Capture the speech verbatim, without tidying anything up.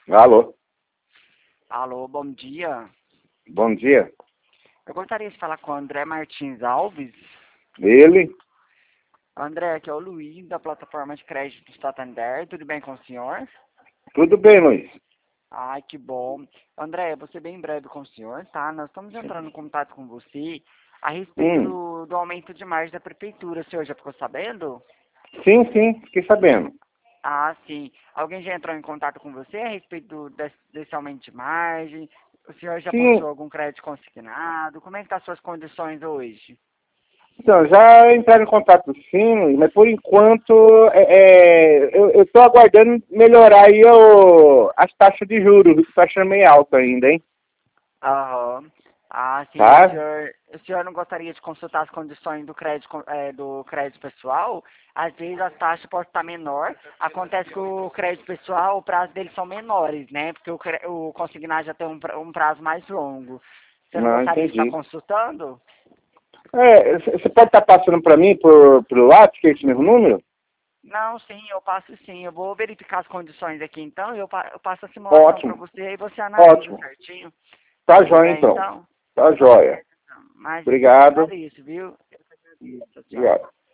Alô, Alô, bom dia. bom dia. Eu gostaria de falar com o André Martins Alves. Ele? André, aqui é o Luiz, da plataforma de crédito do Santander. Tudo bem com o senhor? Tudo bem, Luiz? Ai, que bom. André, eu vou ser bem breve com o senhor, tá? Nós estamos entrando em contato com você a respeito Hum, do, do aumento de margem da prefeitura. O senhor já ficou sabendo? sim, sim, fiquei sabendo. Ah, sim. Alguém já entrou em contato com você a respeito do, desse, desse aumento de margem? O senhor já Sim, possui algum crédito consignado? Como é que estão as suas condições hoje? então, já entraram em contato sim, Luiz, mas por enquanto é, é, eu estou aguardando melhorar aí o, as taxas de juros, que está achando meio alto ainda, hein? Aham. Ah, sim, o Tá? senhor, o senhor não gostaria de consultar as condições do crédito, co- eh, do crédito pessoal? Às vezes as taxas podem estar menor. Acontece que o crédito pessoal, o prazo deles são menores, né? Porque o, cre- o consignado já tem um, pra- um prazo mais longo. Você não Não, gostaria de estar entendi. consultando? É, você pode estar passando para mim por, pelo WhatsApp, que é esse mesmo número? Não, sim, eu passo sim. Eu vou verificar as condições aqui então e eu, pa- eu passo a simulação para Ótimo, você e você analisa ótimo. certinho. Tá Tudo jóia bem, então. então? Tá Tá jóia. certo, então. Imagina, eu que Obrigado. agradeço, viu? Eu que agradeço. Tchau, tchau. Obrigado.